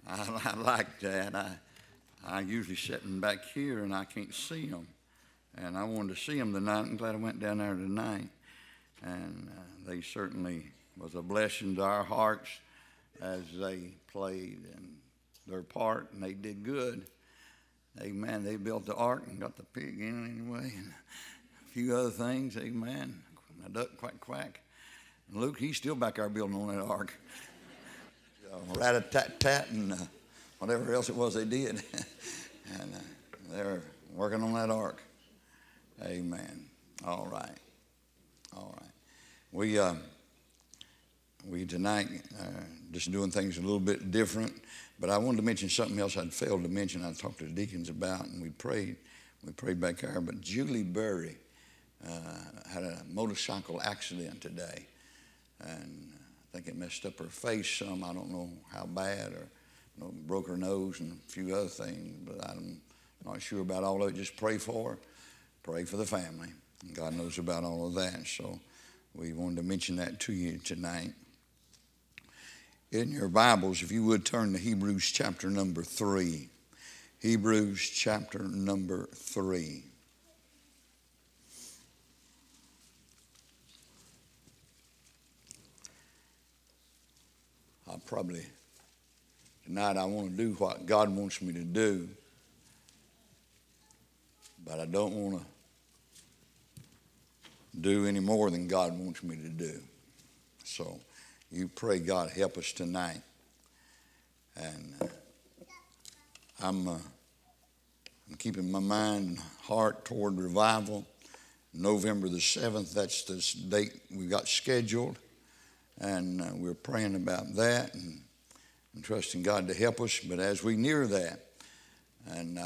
I like that. I usually sitting back here and I can't see them. And I wanted to see them tonight. I'm glad I went down there tonight. And they certainly was a blessing to our hearts as they played and their part, and they did good. Amen. They built the ark and got the pig in it anyway, and a few other things. Amen. A duck quack quack. And Luke, he's still back there building on that ark. Rat-a-tat-tat and whatever else it was they did. And they're working on that ark. Amen. All right. We tonight just doing things a little bit different, but I wanted to mention something else I'd failed to mention. I talked to the deacons about, and we prayed back there. But Julie Berry had a motorcycle accident today, and I think it messed up her face some. I don't know how bad, or broke her nose and a few other things, but I'm not sure about all of it. Just pray for her. Pray for the family. God knows about all of that. So we wanted to mention that to you tonight. In your Bibles, if you would turn to Hebrews chapter number 3. Hebrews chapter number 3. Tonight I want to do what God wants me to do, but I don't want to do any more than God wants me to do. So you pray God help us tonight. And I'm keeping my mind and heart toward revival. November the 7th, that's the date we got scheduled. And we're praying about that and trusting God to help us. But as we near that, and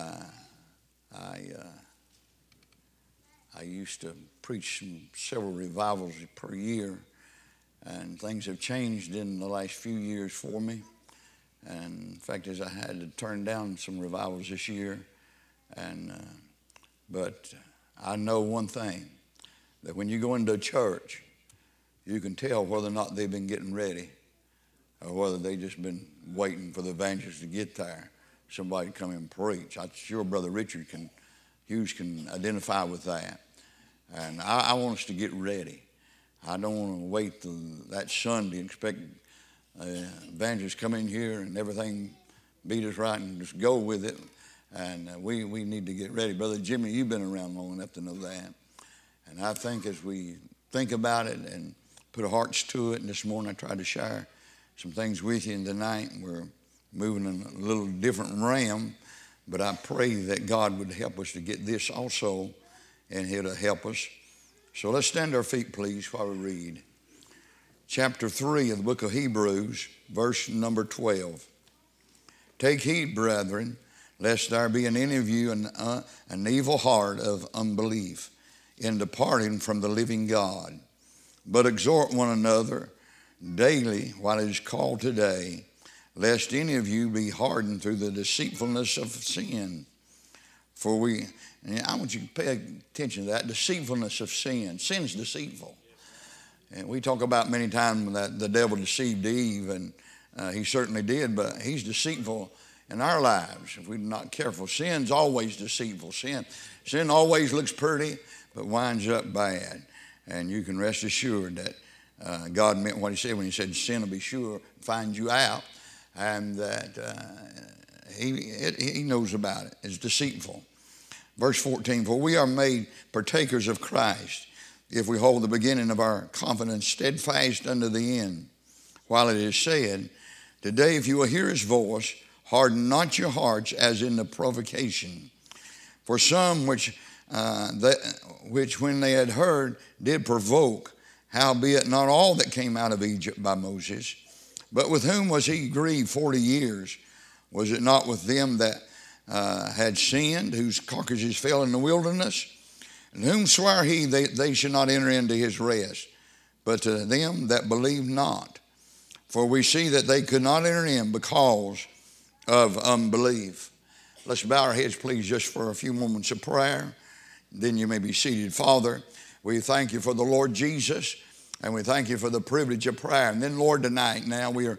I used to preach several revivals per year, and things have changed in the last few years for me. And in fact, as I had to turn down some revivals this year, but I know one thing, that when you go into a church, you can tell whether or not they've been getting ready, or whether they just been waiting for the evangelist to get there, somebody to come and preach. I'm sure Brother Richard Hughes can identify with that. And I want us to get ready. I don't want to wait till that Sunday and expect evangelists come in here and everything beat us right and just go with it. And we need to get ready. Brother Jimmy, you've been around long enough to know that. And I think as we think about it and put our hearts to it, and this morning I tried to share some things with you, and tonight we're moving in a little different realm, but I pray that God would help us to get this also, and He'll help us. So let's stand to our feet, please, while we read. Chapter 3 of the book of Hebrews, verse number 12. Take heed, brethren, lest there be in any of you an evil heart of unbelief in departing from the living God. But exhort one another daily while it is called today, lest any of you be hardened through the deceitfulness of sin. And I want you to pay attention to that, deceitfulness of sin. Sin's deceitful. And we talk about many times that the devil deceived Eve, and he certainly did, but he's deceitful in our lives if we're not careful. Sin's always deceitful. Sin always looks pretty, but winds up bad. And you can rest assured that God meant what He said when He said sin will be sure, find you out, and that He knows about it. It's deceitful. Verse 14, for we are made partakers of Christ if we hold the beginning of our confidence steadfast unto the end. While it is said, today if you will hear His voice, harden not your hearts as in the provocation. For some which when they had heard did provoke, howbeit not all that came out of Egypt by Moses. But with whom was he grieved 40 years? Was it not with them that had sinned, whose carcasses fell in the wilderness? And whom sware he they should not enter into his rest, but to them that believed not? For we see that they could not enter in because of unbelief. Let's bow our heads, please, just for a few moments of prayer. Then you may be seated. Father, we thank you for the Lord Jesus, and we thank you for the privilege of prayer. And then, Lord, tonight, now we are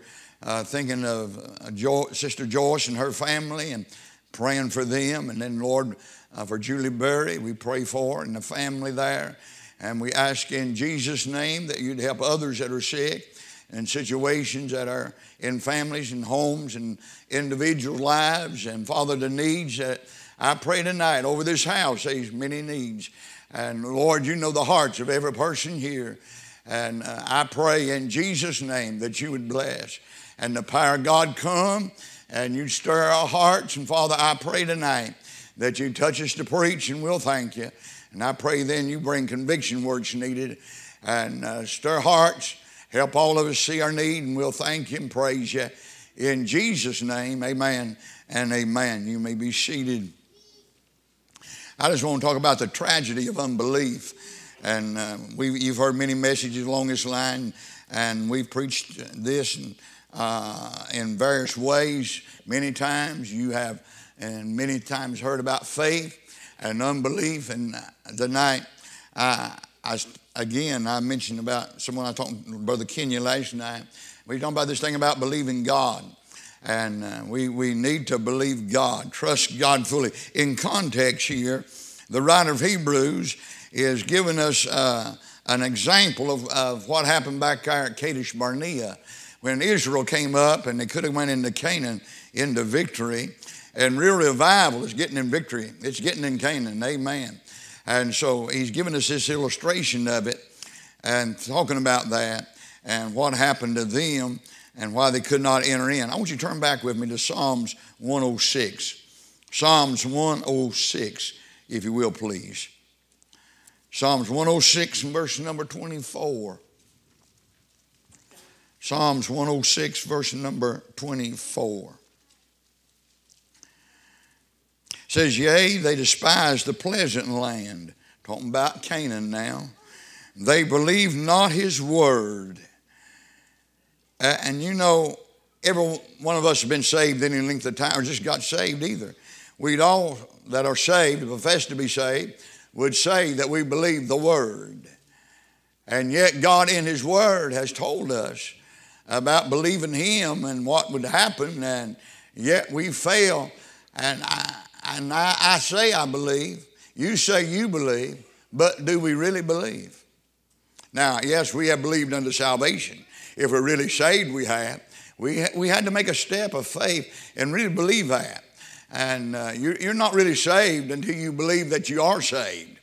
thinking of Sister Joyce and her family and praying for them. And then, Lord, for Julie Berry, we pray for her and the family there. And we ask in Jesus' name that you'd help others that are sick and situations that are in families and homes and individual lives. And Father, the needs that I pray tonight over this house, these many needs. And Lord, you know the hearts of every person here. And I pray in Jesus' name that you would bless. And the power of God come and you'd stir our hearts. And Father, I pray tonight that you touch us to preach, and we'll thank you. And I pray then you bring conviction where it's needed and stir hearts. Help all of us see our need, and we'll thank you and praise you. In Jesus' name, amen and amen. You may be seated. I just want to talk about the tragedy of unbelief. And you've heard many messages along this line, and we've preached this in various ways many times. You have and many times heard about faith and unbelief. And tonight, I mentioned about someone I talked to Brother Kenya last night. We were talking about this thing about believing God. And we need to believe God, trust God fully. In context here, the writer of Hebrews is giving us an example of what happened back there at Kadesh Barnea when Israel came up and they could have went into Canaan into victory. And real revival is getting in victory. It's getting in Canaan, amen. And so he's giving us this illustration of it and talking about that and what happened to them and why they could not enter in. I want you to turn back with me to Psalms 106. Psalms 106, if you will, please. Psalms 106 and verse number 24. Psalms 106, verse number 24. It says, yea, they despise the pleasant land. Talking about Canaan now. They believe not his word. And you know, every one of us have been saved any length of time or just got saved either. We'd all that are saved, profess to be saved, would say that we believe the word. And yet God in his word has told us about believing him and what would happen, and yet we fail. And I say I believe, you say you believe, but do we really believe? Now, yes, we have believed unto salvation. If we're really saved, we have. We had to make a step of faith and really believe that. And you're not really saved until you believe that you are saved.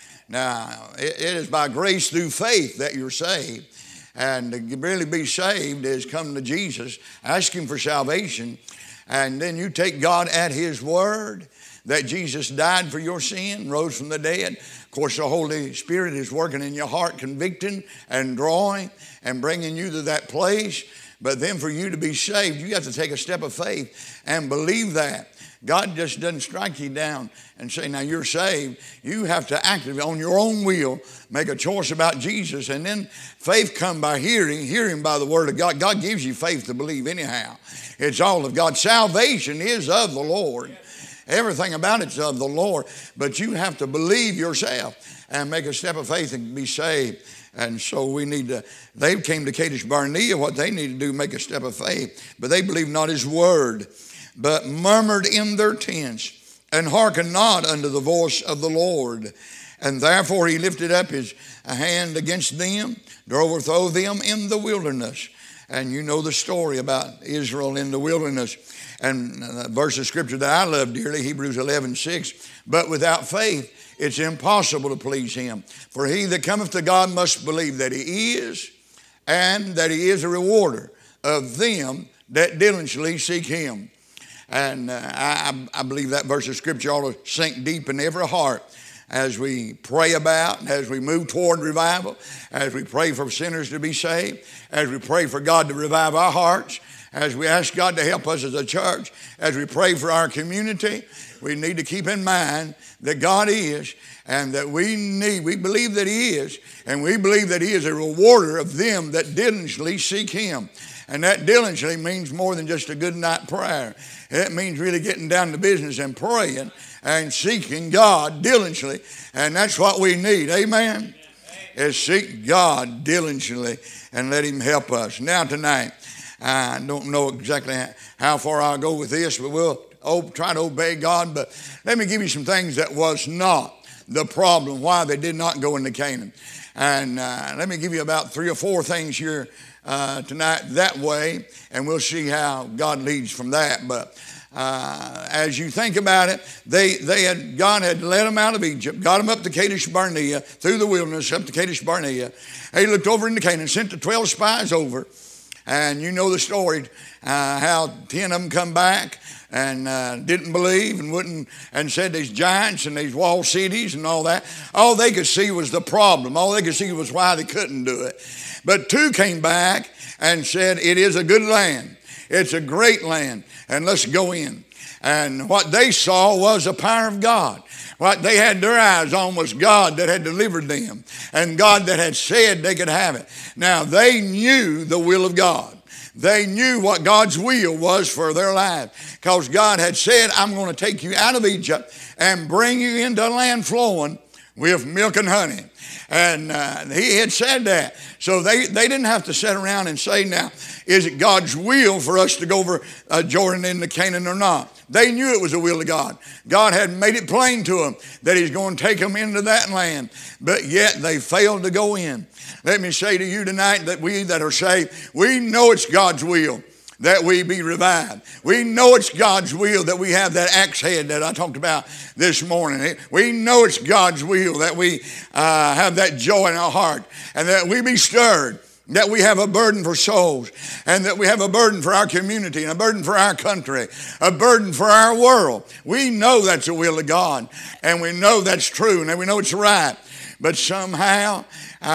Now, it is by grace through faith that you're saved. And to really be saved is come to Jesus, ask him for salvation, and then you take God at his word that Jesus died for your sin, rose from the dead. Of course, the Holy Spirit is working in your heart, convicting and drawing and bringing you to that place. But then for you to be saved, you have to take a step of faith and believe that. God just doesn't strike you down and say, now you're saved. You have to actively, on your own will, make a choice about Jesus. And then faith comes by hearing by the word of God. God gives you faith to believe anyhow. It's all of God. Salvation is of the Lord. Everything about it's of the Lord. But you have to believe yourself and make a step of faith and be saved. And so we need to, they came to Kadesh Barnea. What they need to do, make a step of faith. But they believed not his word, but murmured in their tents, and hearkened not unto the voice of the Lord. And therefore he lifted up his hand against them to overthrow them in the wilderness. And you know the story about Israel in the wilderness. And a verse of scripture that I love dearly, Hebrews 11:6. But without faith, it's impossible to please him. For he that cometh to God must believe that he is, and that he is a rewarder of them that diligently seek him. And I believe that verse of scripture ought to sink deep in every heart as we pray about, as we move toward revival, as we pray for sinners to be saved, as we pray for God to revive our hearts, as we ask God to help us as a church, as we pray for our community. We need to keep in mind that God is, and that we believe that he is, and we believe that he is a rewarder of them that diligently seek him. And that diligently means more than just a good night prayer. It means really getting down to business and praying and seeking God diligently. And that's what we need. Amen? Is seek God diligently and let him help us. Now tonight, I don't know exactly how far I'll go with this, but we'll try to obey God. But let me give you some things that was not the problem, why they did not go into Canaan. And let me give you about 3 or 4 things here tonight that way, and we'll see how God leads from that. But as you think about it, God had led them out of Egypt, got them up to Kadesh Barnea, through the wilderness up to Kadesh Barnea. He looked over into Canaan, sent the 12 spies over, and you know the story, how 10 of them come back and didn't believe and wouldn't, and said these giants and these walled cities and all that. All they could see was the problem. All they could see was why they couldn't do it. But 2 came back and said, it is a good land. It's a great land, and let's go in. And what they saw was the power of God. What they had their eyes on was God that had delivered them, and God that had said they could have it. Now, they knew the will of God. They knew what God's will was for their life, because God had said, I'm going to take you out of Egypt and bring you into a land flowing with milk and honey. And he had said that. So they didn't have to sit around and say, now, is it God's will for us to go over Jordan into Canaan or not? They knew it was the will of God. God had made it plain to them that he's going to take them into that land. But yet they failed to go in. Let me say to you tonight that we that are saved, we know it's God's will that we be revived. We know it's God's will that we have that axe head that I talked about this morning. We know it's God's will that we have that joy in our heart, and that we be stirred, that we have a burden for souls, and that we have a burden for our community, and a burden for our country, a burden for our world. We know that's the will of God, and we know that's true, and we know it's right. But somehow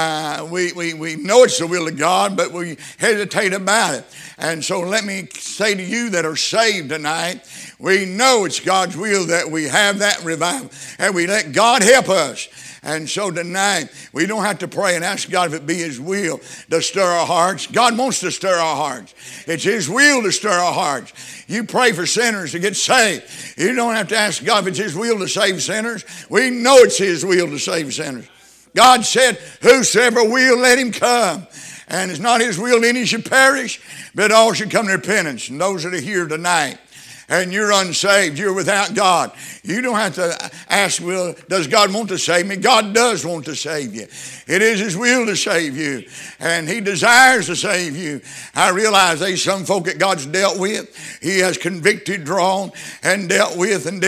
we know it's the will of God, but we hesitate about it. And so let me say to you that are saved tonight, we know it's God's will that we have that revival, and we let God help us. And so tonight, we don't have to pray and ask God if it be his will to stir our hearts. God wants to stir our hearts. It's his will to stir our hearts. You pray for sinners to get saved. You don't have to ask God if it's his will to save sinners. We know it's his will to save sinners. God said, whosoever will, let him come. And it's not his will that any should perish, but all should come to repentance. And those that are here tonight, and you're unsaved, you're without God, you don't have to ask, well, does God want to save me? God does want to save you. It is his will to save you, and he desires to save you. I realize there's some folk that God's dealt with. He has convicted, drawn, and dealt with, and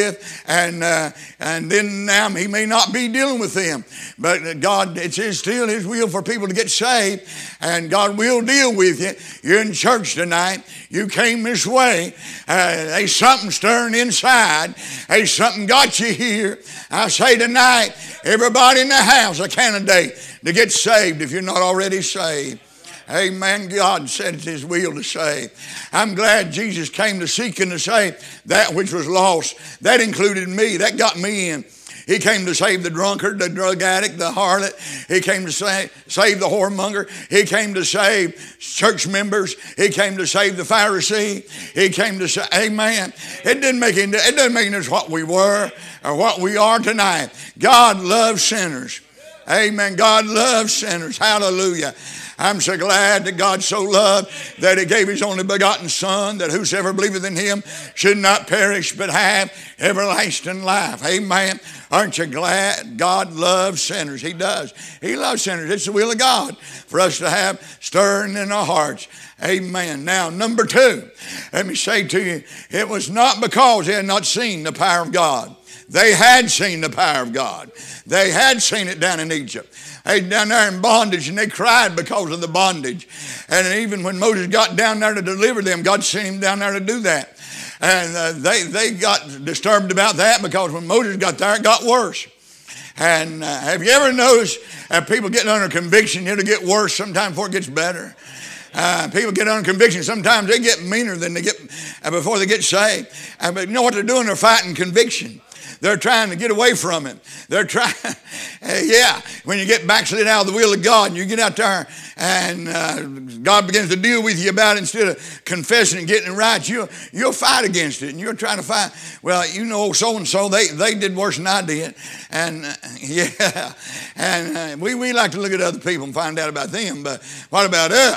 then now he may not be dealing with them. But God, it's still his will for people to get saved, and God will deal with you. You're in church tonight. You came this way. There's something stirring inside. There's something got you here. I say tonight, everybody in the house a candidate to get saved if you're not already saved. Amen. God said it's his will to save. I'm glad Jesus came to seek and to save that which was lost. That included me. That got me in. He came to save the drunkard, the drug addict, the harlot. He came to save the whoremonger. He came to save church members. He came to save the Pharisee. He came to save, amen. It doesn't make any difference what we were or what we are tonight. God loves sinners. Amen. God loves sinners. Hallelujah. I'm so glad that God so loved that he gave his only begotten Son, that whosoever believeth in him should not perish but have everlasting life. Amen. Aren't you glad God loves sinners? He does. He loves sinners. It's the will of God for us to have stirring in our hearts. Amen. Now, number 2, let me say to you, it was not because they had not seen the power of God. They had seen the power of God. They had seen it down in Egypt. They down there in bondage, and they cried because of the bondage. And even when Moses got down there to deliver them, God sent him down there to do that. And they got disturbed about that, because when Moses got there, it got worse. And have you ever noticed people getting under conviction, it'll get worse sometimes before it gets better? People get under conviction. Sometimes they get meaner than they get before they get saved. But you know what they're doing? They're fighting conviction. They're trying to get away from it. They're trying, when you get backslid out of the will of God and you get out there and God begins to deal with you about it, instead of confessing and getting it right, you'll fight against it. And you're trying to fight, well, you know, so-and-so, they did worse than I did. And we like to look at other people and find out about them, but what about us?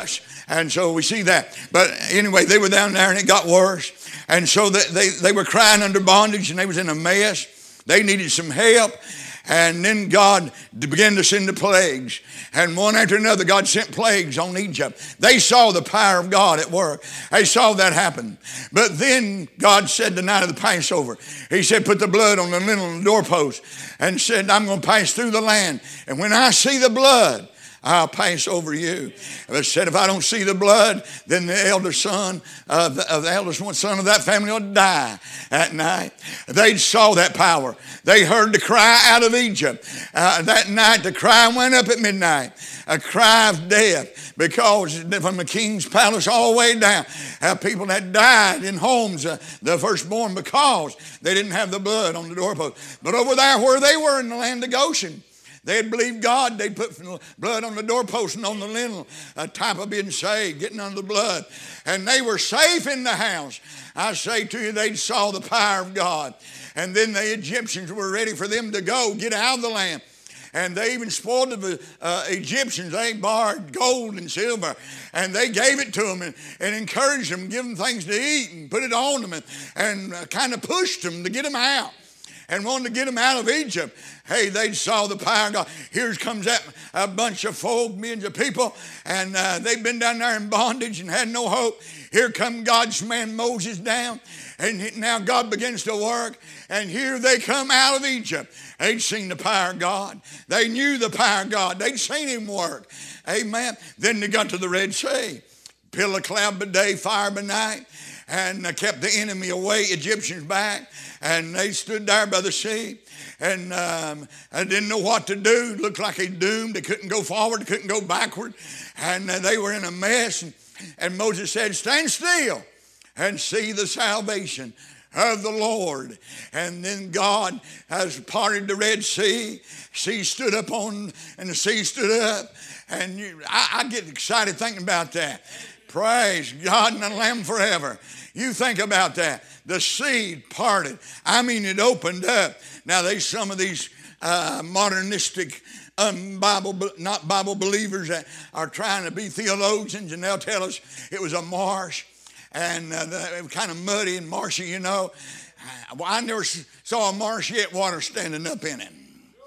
And so we see that. But anyway, they were down there and it got worse. And so they were crying under bondage and they was in a mess. They needed some help. And then God began to send the plagues. And one after another, God sent plagues on Egypt. They saw the power of God at work. They saw that happen. But then God said the night of the Passover, he said, put the blood on the lintel and the doorpost. And said, I'm going to pass through the land. And when I see the blood, I'll pass over you. But said, if I don't see the blood, then the eldest son of the eldest one son of that family will die at night. They saw that power. They heard the cry out of Egypt. That night, the cry went up at midnight. A cry of death, because from the king's palace all the way down, people that died in homes, the firstborn, because they didn't have the blood on the doorpost. But over there where they were in the land of Goshen, they had believed God. They'd put blood on the doorpost and on the lintel, a type of being saved, getting under the blood. And they were safe in the house. I say to you, they saw the power of God. And then the Egyptians were ready for them to go, get out of the land. And they even spoiled the Egyptians. They borrowed gold and silver, and they gave it to them and encouraged them, give them things to eat and put it on them and kind of pushed them to get them out. And wanted to get them out of Egypt. Hey, they saw the power of God. Here comes that a bunch of folk, millions of people, and they've been down there in bondage and had no hope. Here come God's man Moses down, and now God begins to work, and here they come out of Egypt. They'd seen the power of God. They knew the power of God. They'd seen him work. Amen. Then they got to the Red Sea. Pillar of cloud by day, fire by night, and kept the enemy away, Egyptians back. And they stood there by the sea, and I didn't know what to do. Looked like they doomed. They couldn't go forward. They couldn't go backward. And they were in a mess. And Moses said, stand still and see the salvation of the Lord. And then God has parted the Red Sea. Sea stood up and the sea stood up. And I get excited thinking about that. Praise God and the Lamb forever. You think about that. The sea parted. I mean, it opened up. Now, there's some of these modernistic, not Bible believers that are trying to be theologians, and they'll tell us it was a marsh, and it was kind of muddy and marshy, you know. Well, I never saw a marsh yet, water standing up in it.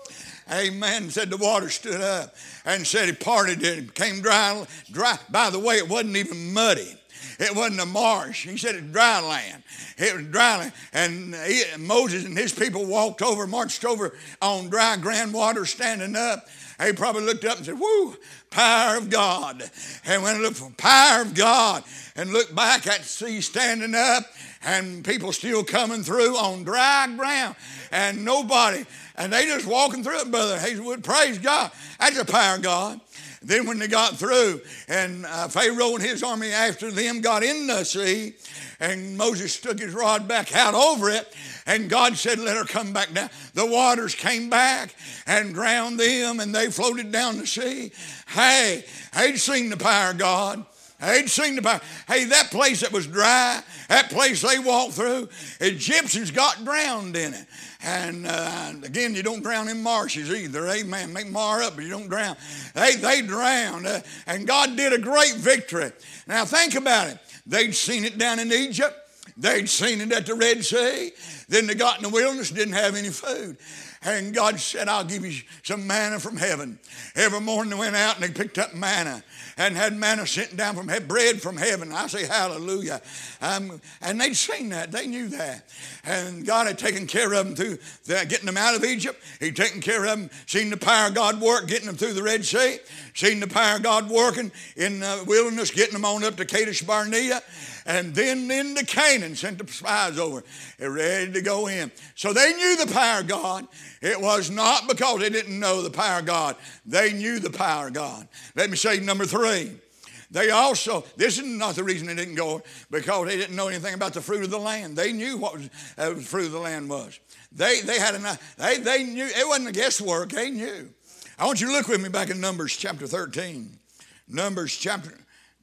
Amen. Said the water stood up and said he parted it. It became dry. By the way, it wasn't even muddy. It wasn't a marsh. He said it's dry land. It was dry land. And Moses and his people walked over, marched over on dry groundwater standing up. He probably looked up and said, whoo, power of God. And when I looked for power of God and looked back at the sea standing up and people still coming through on dry ground and nobody, and they just walking through it, Brother Hazelwood. Praise God. That's the power of God. Then when they got through, and Pharaoh and his army after them got in the sea, and Moses stuck his rod back out over it, and God said, let her come back down. The waters came back and drowned them, and they floated down the sea. Hey, they'd seen the power of God. They'd seen the power. Hey, that place that was dry, that place they walked through, Egyptians got drowned in it. And again, you don't drown in marshes either. Amen. Make mar up, but you don't drown. They drowned. And God did a great victory. Now think about it. They'd seen it down in Egypt. They'd seen it at the Red Sea. Then they got in the wilderness, didn't have any food. And God said, I'll give you some manna from heaven. Every morning they went out and they picked up manna and had manna sent down from heaven, bread from heaven. I say hallelujah. And they'd seen that. They knew that. And God had taken care of them through getting them out of Egypt. He'd taken care of them, seen the power of God work, getting them through the Red Sea, seen the power of God working in the wilderness, getting them on up to Kadesh Barnea. And then into Canaan, sent the spies over. They're ready to go in. So they knew the power of God. It was not because they didn't know the power of God. They knew the power of God. Let me say number 3. They also, this is not the reason they didn't go, because they didn't know anything about the fruit of the land. They knew what the fruit of the land was. They had enough. They knew. It wasn't a guesswork. They knew. I want you to look with me back in Numbers chapter 13. Numbers chapter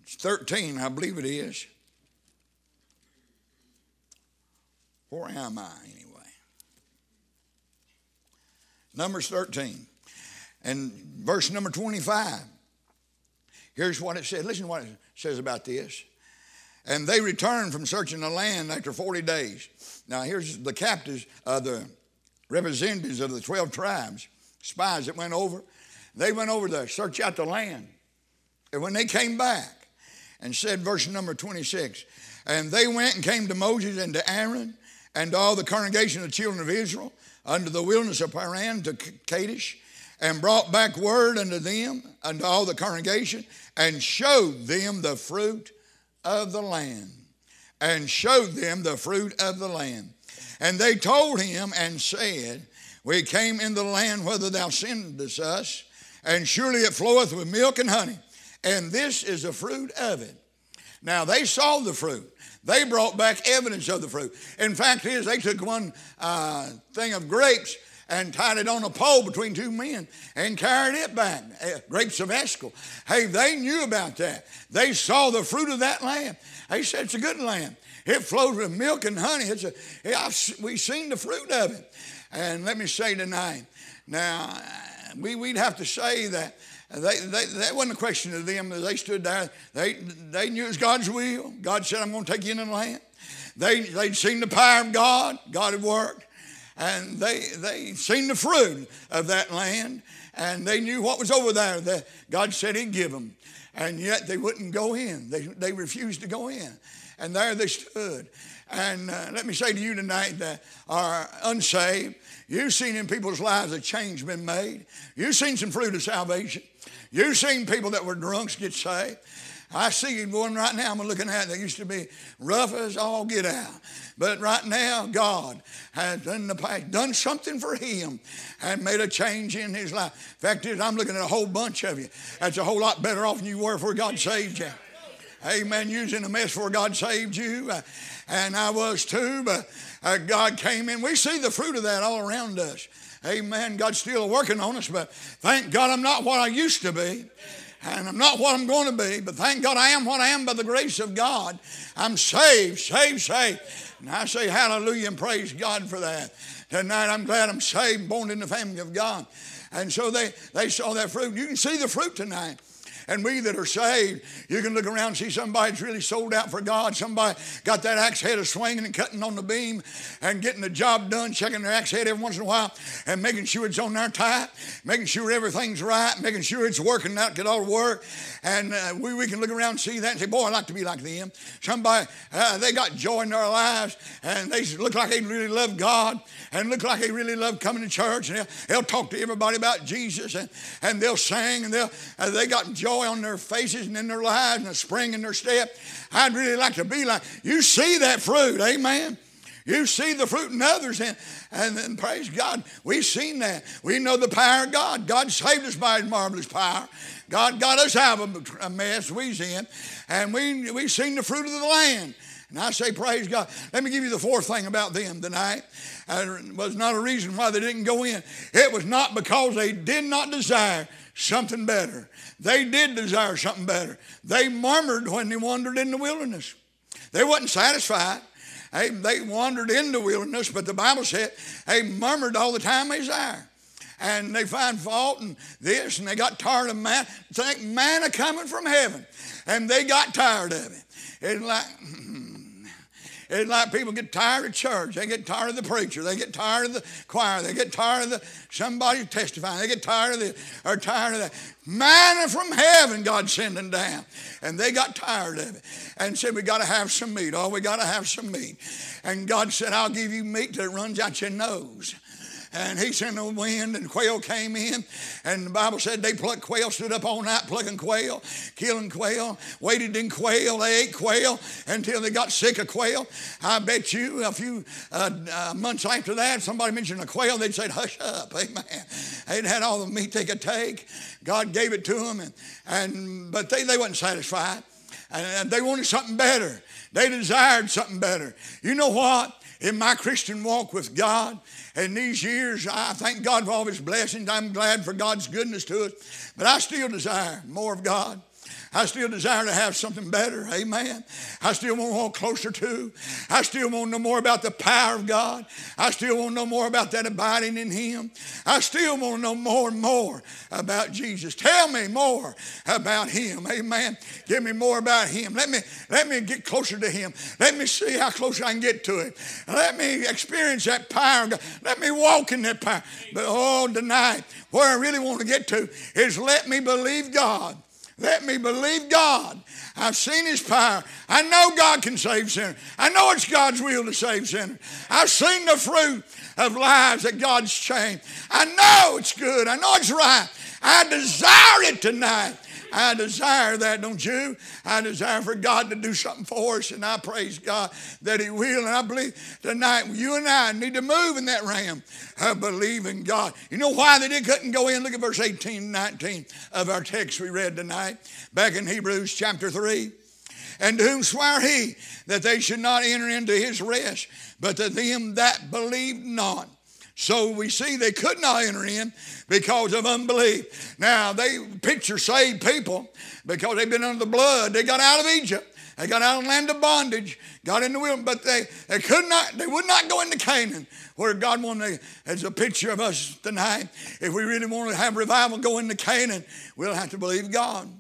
13, I believe it is. Where am I anyway? Numbers 13 and verse number 25. Here's what it said. Listen to what it says about this. And they returned from searching the land after 40 days. Now here's the captives, the representatives of the 12 tribes, spies that went over. They went over to search out the land. And when they came back and said, verse number 26, and they went and came to Moses and to Aaron and to all the congregation of the children of Israel under the wilderness of Paran to Kadesh, and brought back word unto them, unto all the congregation, and showed them the fruit of the land. And showed them the fruit of the land. And they told him and said, we came into the land whither thou sendest us, and surely it floweth with milk and honey, and this is the fruit of it. Now they saw the fruit. They brought back evidence of the fruit. In fact, they took one thing of grapes and tied it on a pole between two men and carried it back. Grapes of Eshcol. Hey, they knew about that. They saw the fruit of that land. They said it's a good land. It flows with milk and honey. We've seen the fruit of it. And let me say tonight, now, we'd have to say that that wasn't a question to them. They stood there. They knew it was God's will. God said, I'm going to take you into the land. They'd seen the power of God. God had worked. And they seen the fruit of that land. And they knew what was over there that God said he'd give them. And yet they wouldn't go in. They refused to go in. And there they stood. And let me say to you tonight that are unsaved, you've seen in people's lives a change been made. You've seen some fruit of salvation. You've seen people that were drunks get saved. I see one right now I'm looking at that used to be rough as all get out. But right now, God has done something for him and made a change in his life. Fact is, I'm looking at a whole bunch of you. That's a whole lot better off than you were before God saved you. Amen. You was in a mess before God saved you. And I was too, but God came in. We see the fruit of that all around us. Amen. God's still working on us, but thank God I'm not what I used to be. And I'm not what I'm going to be, but thank God I am what I am by the grace of God. I'm saved. And I say hallelujah and praise God for that. Tonight I'm glad I'm saved, born in the family of God. And so they saw that fruit. You can see the fruit tonight. And we that are saved, you can look around and see somebody that's really sold out for God. Somebody got that axe head swinging and cutting on the beam and getting the job done, checking their axe head every once in a while and making sure it's on there tight, making sure everything's right, making sure it's working out, get all the work. And we can look around and see that and say, boy, I'd like to be like them. Somebody, they got joy in their lives and they look like they really love God and look like they really love coming to church. And they'll talk to everybody about Jesus and they'll sing and they got joy on their faces and in their lives and a spring in their step. I'd really like to be like, you see that fruit, amen? You see the fruit in others, and then praise God, we've seen that. We know the power of God. God saved us by his marvelous power. God got us out of a mess we was in, and we've seen the fruit of the land. And I say, praise God. Let me give you the fourth thing about them tonight. It was not a reason why they didn't go in. It was not because they did not desire something better. They did desire something better. They murmured when they wandered in the wilderness. They wasn't satisfied. They wandered in the wilderness, but the Bible said they murmured all the time they desired. And they find fault in this, and they got tired of manna. Think manna coming from heaven. And they got tired of it. It's like people get tired of church. They get tired of the preacher. They get tired of the choir. They get tired of somebody testifying. They get tired of this or tired of that. Manna from heaven God sending down. And they got tired of it and said, we got to have some meat. Oh, we got to have some meat. And God said, I'll give you meat that runs out your nose. And he sent a wind and quail came in. And the Bible said they plucked quail, stood up all night plucking quail, killing quail, waited in quail. They ate quail until they got sick of quail. I bet you a few months after that, somebody mentioned a quail, they'd say, hush up, amen. They'd had all the meat they could take. God gave it to them, but they wasn't satisfied. And they wanted something better. They desired something better. You know what? In my Christian walk with God, in these years, I thank God for all his blessings. I'm glad for God's goodness to us. But I still desire more of God. I still desire to have something better. Amen. I still want to walk closer to. I still want to know more about the power of God. I still want to know more about that abiding in Him. I still want to know more and more about Jesus. Tell me more about Him. Amen. Give me more about Him. Let me get closer to Him. Let me see how close I can get to Him. Let me experience that power of God. Let me walk in that power. But tonight, where I really want to get to is let me believe God. Let me believe God. I've seen His power. I know God can save sinners. I know it's God's will to save sinners. I've seen the fruit of lives that God's changed. I know it's good. I know it's right. I desire it tonight. I desire that, don't you? I desire for God to do something for us, and I praise God that He will. And I believe tonight you and I need to move in that realm of believing God. You know why they couldn't go in? Look at verse 18 and 19 of our text we read tonight, back in Hebrews chapter 3. And to whom sware He that they should not enter into His rest, but to them that believed not. So we see they could not enter in because of unbelief. Now, they picture saved people because they've been under the blood. They got out of Egypt. They got out of the land of bondage, got in the wilderness, but they would not go into Canaan, where God wanted, as a picture of us tonight. If we really want to have revival go into Canaan, we'll have to believe God.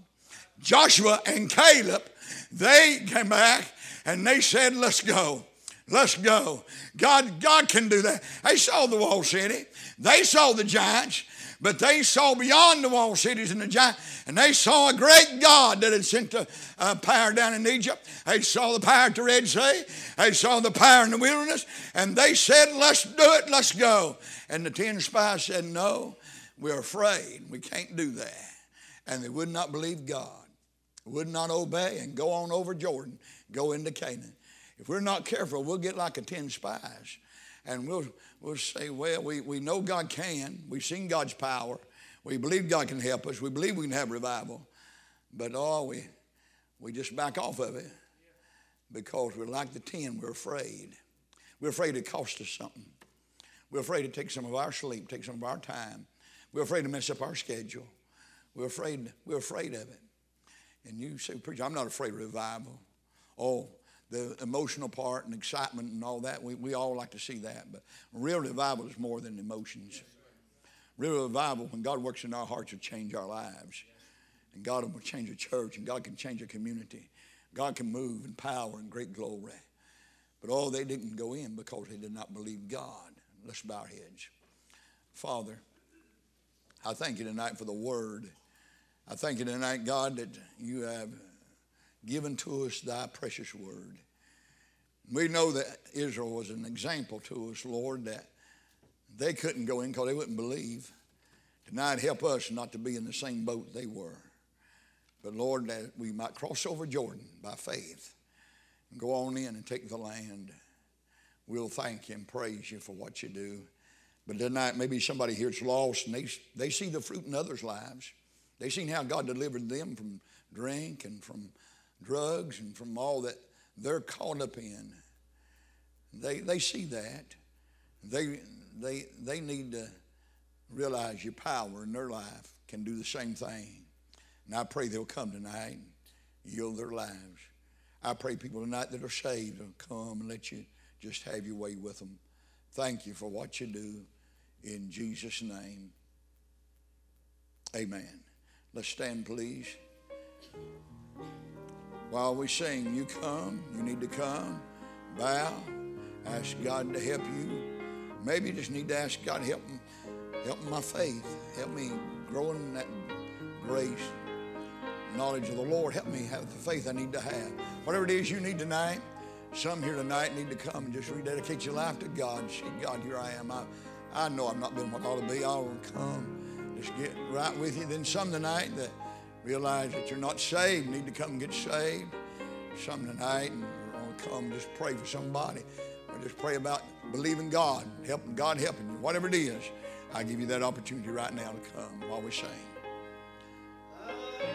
Joshua and Caleb, they came back and they said, let's go. Let's go. God can do that. They saw the walled city. They saw the giants. But they saw beyond the walled cities and the giants. And they saw a great God that had sent the power down in Egypt. They saw the power at the Red Sea. They saw the power in the wilderness. And they said, let's do it. Let's go. And the 10 spies said, no, we're afraid. We can't do that. And they would not believe God. Would not obey and go on over Jordan. Go into Canaan. If we're not careful, we'll get like a 10 spies. And we'll say, well, we know God can. We've seen God's power. We believe God can help us. We believe we can have revival. But we just back off of it because we're like the 10. We're afraid. We're afraid it costs us something. We're afraid to take some of our sleep, take some of our time. We're afraid to mess up our schedule. We're afraid of it. And you say, preacher, I'm not afraid of revival. Oh, the emotional part and excitement and all that, we all like to see that. But real revival is more than emotions. Real revival, when God works in our hearts, will change our lives. And God will change a church, and God can change a community. God can move in power and great glory. But they didn't go in because they did not believe God. Let's bow our heads. Father, I thank you tonight for the word. I thank you tonight, God, that you have given to us thy precious word. We know that Israel was an example to us, Lord, that they couldn't go in because they wouldn't believe. Tonight, help us not to be in the same boat they were. But Lord, that we might cross over Jordan by faith and go on in and take the land. We'll thank you and praise you for what you do. But tonight, maybe somebody here is lost and they see the fruit in others' lives. They've seen how God delivered them from drink and from drugs and from all that they're caught up in. They see that. They need to realize your power in their life can do the same thing. And I pray they'll come tonight and yield their lives. I pray people tonight that are saved will come and let you just have your way with them. Thank you for what you do. In Jesus' name, amen. Let's stand, please. While we sing, you come, you need to come, bow, ask God to help you. Maybe you just need to ask God, help my faith. Help me grow in that grace, knowledge of the Lord. Help me have the faith I need to have. Whatever it is you need tonight, some here tonight need to come and just rededicate your life to God. Say, God, here I am. I know I've not been what I ought to be. I want to come, just get right with you. Then some tonight that realize that you're not saved, need to come and get saved. Some tonight and want to come and just pray for somebody. Or just pray about believing God, God helping you. Whatever it is, I give you that opportunity right now to come while we sing.